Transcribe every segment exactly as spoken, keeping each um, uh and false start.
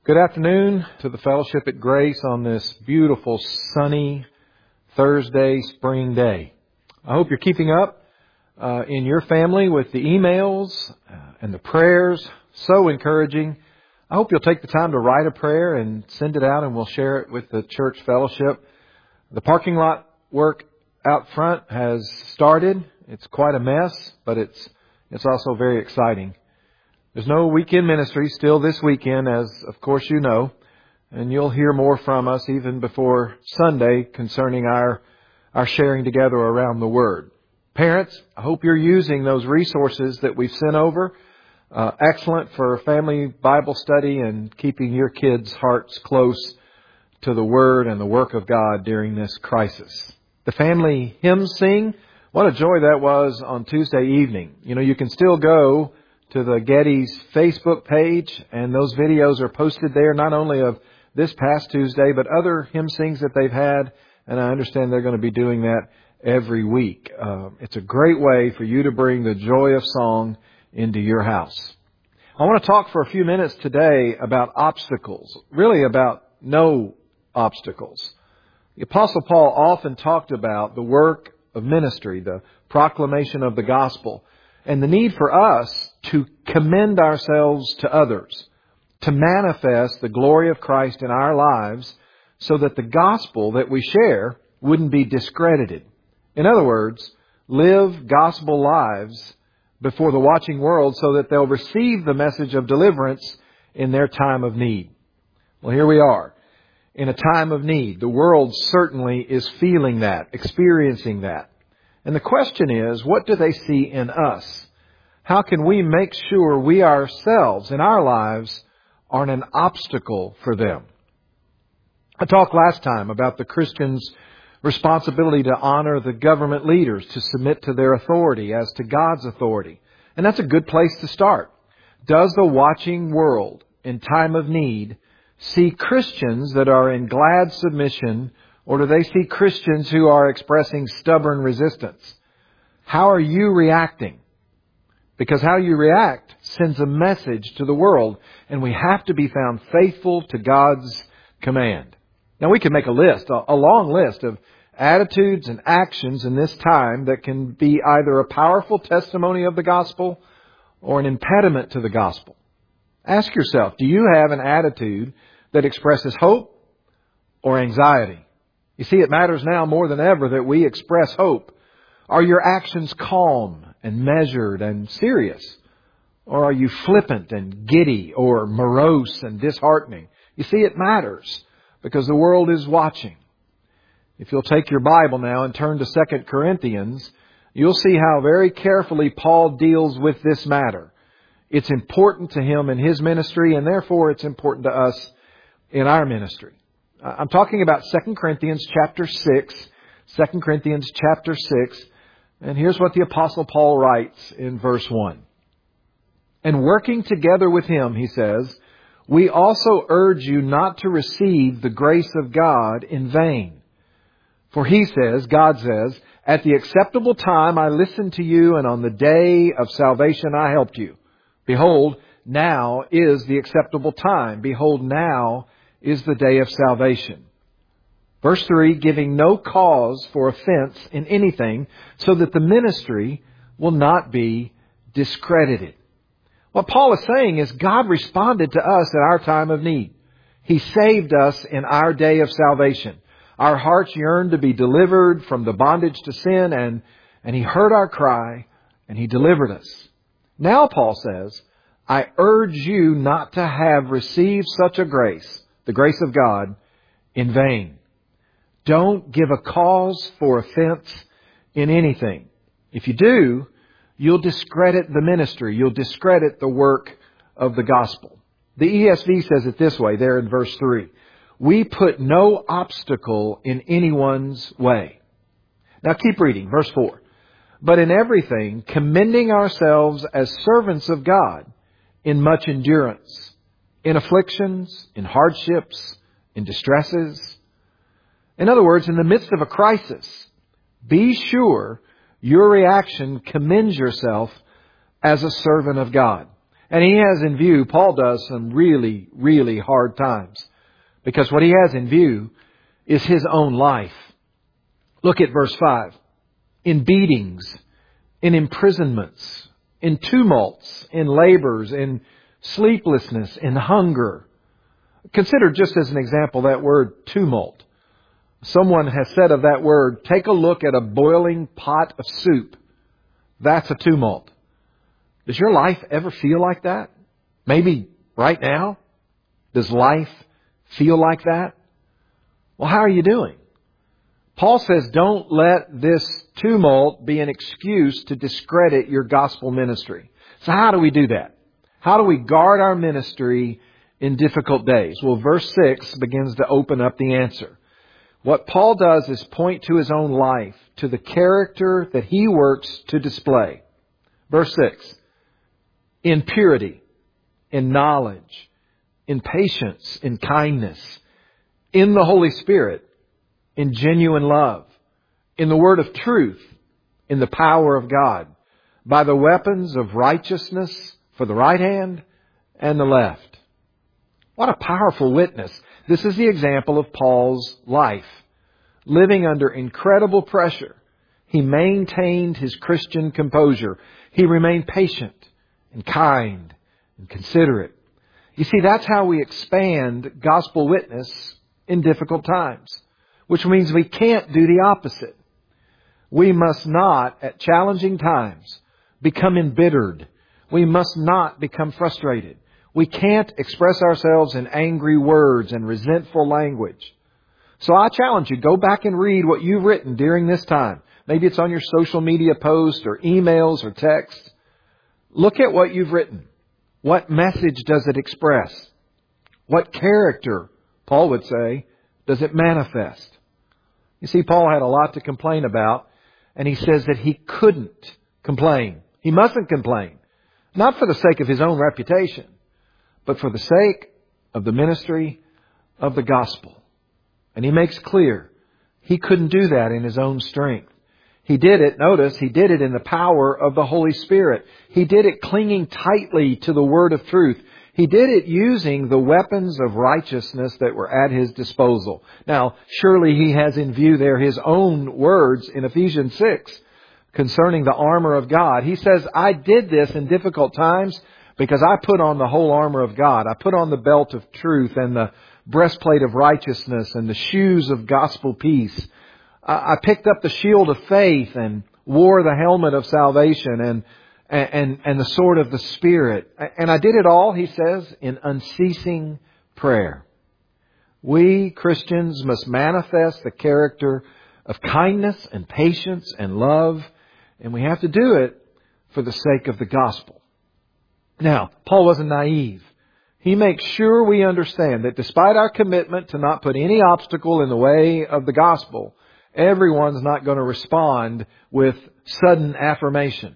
Good afternoon to the fellowship at Grace on this beautiful sunny Thursday spring day. I hope you're keeping up uh, in your family with the emails uh, and the prayers. So encouraging. I hope you'll take the time to write a prayer and send it out, and we'll share it with the church fellowship. The parking lot work out front has started. It's quite a mess, but it's it's also very exciting. There's no weekend ministry still this weekend, as of course you know, and you'll hear more from us even before Sunday concerning our our sharing together around the Word. Parents, I hope you're using those resources that we've sent over. Uh, excellent for family Bible study and keeping your kids' hearts close to the Word and the work of God during this crisis. The family hymn sing, what a joy that was on Tuesday evening. You know, you can still go to the Getty's Facebook page, and those videos are posted there, not only of this past Tuesday, but other hymn sings that they've had, and I understand they're going to be doing that every week. Uh, it's a great way for you to bring the joy of song into your house. I want to talk for a few minutes today about obstacles, really about no obstacles. The Apostle Paul often talked about the work of ministry, the proclamation of the gospel, and the need for us to commend ourselves to others, to manifest the glory of Christ in our lives so that the gospel that we share wouldn't be discredited. In other words, live gospel lives before the watching world so that they'll receive the message of deliverance in their time of need. Well, here we are in a time of need. The world certainly is feeling that, experiencing that. And the question is, what do they see in us? How can we make sure we ourselves in our lives aren't an obstacle for them? I talked last time about the Christian's responsibility to honor the government leaders, to submit to their authority as to God's authority. And that's a good place to start. Does the watching world in time of need see Christians that are in glad submission, or do they see Christians who are expressing stubborn resistance? How are you reacting? Because how you react sends a message to the world, and we have to be found faithful to God's command. Now, we can make a list, a long list of attitudes and actions in this time that can be either a powerful testimony of the gospel or an impediment to the gospel. Ask yourself, do you have an attitude that expresses hope or anxiety? You see, it matters now more than ever that we express hope. Are your actions calm and measured and serious? Or are you flippant and giddy or morose and disheartening? You see, it matters because the world is watching. If you'll take your Bible now and turn to Second Corinthians, you'll see how very carefully Paul deals with this matter. It's important to him in his ministry, and therefore it's important to us in our ministry. I'm talking about Second Corinthians chapter six, Second Corinthians chapter six, and here's what the Apostle Paul writes in verse one. And working together with him, he says, we also urge you not to receive the grace of God in vain. For he says, God says, at the acceptable time I listened to you, and on the day of salvation I helped you. Behold, now is the acceptable time. Behold, now is the day of salvation. Verse three, giving no cause for offense in anything, so that the ministry will not be discredited. What Paul is saying is God responded to us at our time of need. He saved us in our day of salvation. Our hearts yearned to be delivered from the bondage to sin, and, and He heard our cry, and He delivered us. Now, Paul says, I urge you not to have received such a grace, the grace of God, in vain. Don't give a cause for offense in anything. If you do, you'll discredit the ministry. You'll discredit the work of the gospel. The E S V says it this way, there in verse three. We put no obstacle in anyone's way. Now keep reading, verse four. But in everything, commending ourselves as servants of God in much endurance, in afflictions, in hardships, in distresses. In other words, in the midst of a crisis, be sure your reaction commends yourself as a servant of God. And he has in view, Paul does, some really, really hard times. Because what he has in view is his own life. Look at verse five. In beatings, in imprisonments, in tumults, in labors, in sleeplessness, in hunger. Consider just as an example that word tumult. Someone has said of that word, take a look at a boiling pot of soup. That's a tumult. Does your life ever feel like that? Maybe right now? Does life feel like that? Well, how are you doing? Paul says, don't let this tumult be an excuse to discredit your gospel ministry. So how do we do that? How do we guard our ministry in difficult days? Well, verse six begins to open up the answer. What Paul does is point to his own life, to the character that he works to display. Verse six, in purity, in knowledge, in patience, in kindness, in the Holy Spirit, in genuine love, in the word of truth, in the power of God, by the weapons of righteousness for the right hand and the left. What a powerful witness. This is the example of Paul's life. Living under incredible pressure, he maintained his Christian composure. He remained patient and kind and considerate. You see, that's how we expand gospel witness in difficult times, which means we can't do the opposite. We must not, at challenging times, become embittered. We must not become frustrated. We can't express ourselves in angry words and resentful language. So I challenge you, go back and read what you've written during this time. Maybe it's on your social media posts or emails or texts. Look at what you've written. What message does it express? What character, Paul would say, does it manifest? You see, Paul had a lot to complain about, and he says that he couldn't complain. He mustn't complain. Not for the sake of his own reputation, but for the sake of the ministry of the gospel. And he makes clear he couldn't do that in his own strength. He did it, notice, he did it in the power of the Holy Spirit. He did it clinging tightly to the word of truth. He did it using the weapons of righteousness that were at his disposal. Now, surely he has in view there his own words in Ephesians six concerning the armor of God. He says, I did this in difficult times because I put on the whole armor of God. I put on the belt of truth and the breastplate of righteousness and the shoes of gospel peace. I picked up the shield of faith and wore the helmet of salvation and, and, and the sword of the Spirit. And I did it all, he says, in unceasing prayer. We Christians must manifest the character of kindness and patience and love, and we have to do it for the sake of the gospel. Now, Paul wasn't naive. He makes sure we understand that despite our commitment to not put any obstacle in the way of the gospel, everyone's not going to respond with sudden affirmation.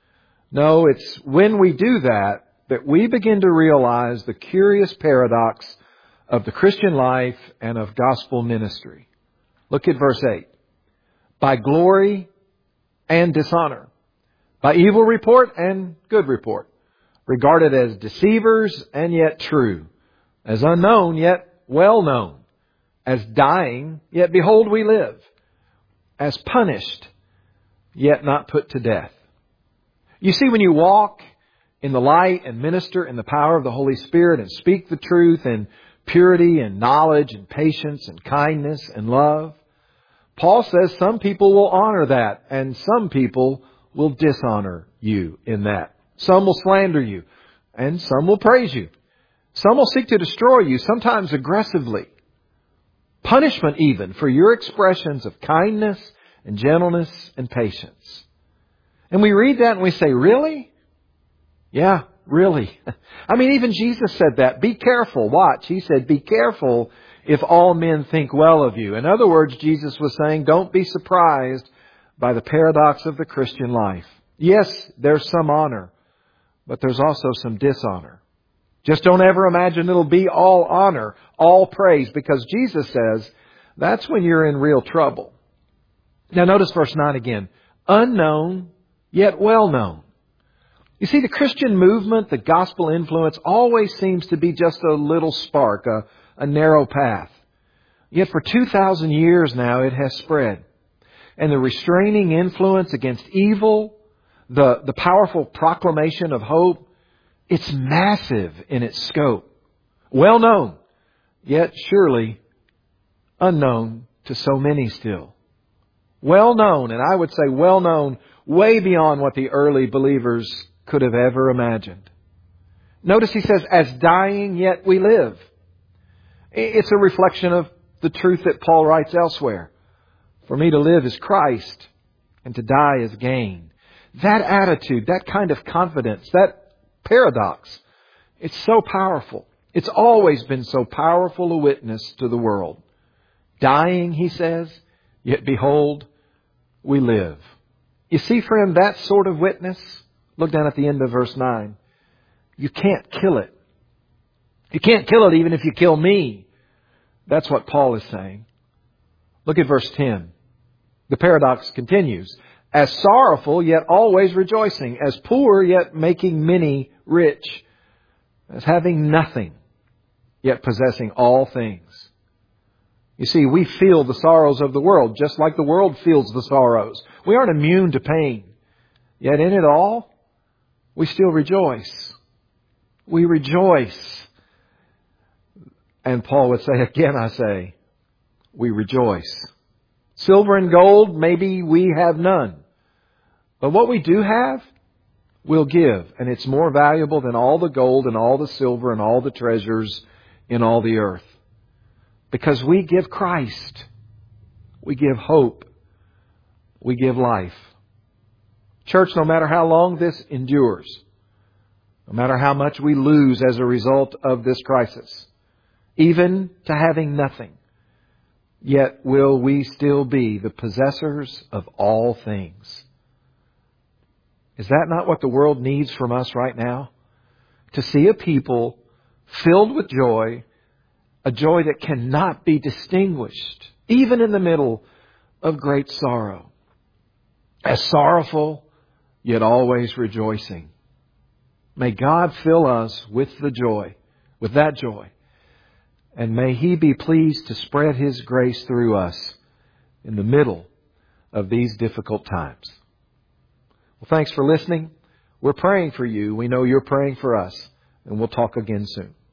No, it's when we do that that we begin to realize the curious paradox of the Christian life and of gospel ministry. Look at verse eight. By glory and dishonor, by evil report and good report, regarded as deceivers and yet true, as unknown yet well known, as dying yet behold we live, as punished yet not put to death. You see, when you walk in the light and minister in the power of the Holy Spirit and speak the truth in purity and knowledge and patience and kindness and love, Paul says some people will honor that and some people will dishonor you in that. Some will slander you and some will praise you. Some will seek to destroy you, sometimes aggressively. Punishment even for your expressions of kindness and gentleness and patience. And we read that and we say, really? Yeah, really. I mean, even Jesus said that. Be careful. Watch. He said, be careful if all men think well of you. In other words, Jesus was saying, don't be surprised by the paradox of the Christian life. Yes, there's some honor, but there's also some dishonor. Just don't ever imagine it'll be all honor, all praise, because Jesus says that's when you're in real trouble. Now notice verse nine again. Unknown, yet well known. You You see, the Christian movement, the gospel influence, always seems to be just a little spark, a, a narrow path. Yet for two thousand years now, it has spread. And the restraining influence against evil, the, the powerful proclamation of hope, it's massive in its scope. Well known, yet surely unknown to so many still. Well known, and I would say well known, way beyond what the early believers could have ever imagined. Notice he says, as dying yet we live. It's a reflection of the truth that Paul writes elsewhere. For me to live is Christ, and to die is gain. That attitude, that kind of confidence, that paradox, it's so powerful. It's always been so powerful a witness to the world. Dying, he says, yet behold, we live. You see, friend, that sort of witness, look down at the end of verse nine. You can't kill it. You can't kill it even if you kill me. That's what Paul is saying. Look at verse ten. The paradox continues. As sorrowful, yet always rejoicing. As poor, yet making many rich. As having nothing, yet possessing all things. You see, we feel the sorrows of the world, just like the world feels the sorrows. We aren't immune to pain. Yet in it all, we still rejoice. We rejoice. And Paul would say, again I say, we rejoice. Silver and gold, maybe we have none. But what we do have, we'll give. And it's more valuable than all the gold and all the silver and all the treasures in all the earth. Because we give Christ. We give hope. We give life. Church, no matter how long this endures, no matter how much we lose as a result of this crisis, even to having nothing, yet will we still be the possessors of all things. Is that not what the world needs from us right now? To see a people filled with joy, a joy that cannot be distinguished, even in the middle of great sorrow. As sorrowful, yet always rejoicing. May God fill us with the joy, with that joy. And may He be pleased to spread His grace through us in the middle of these difficult times. Well, thanks for listening. We're praying for you. We know you're praying for us. And we'll talk again soon.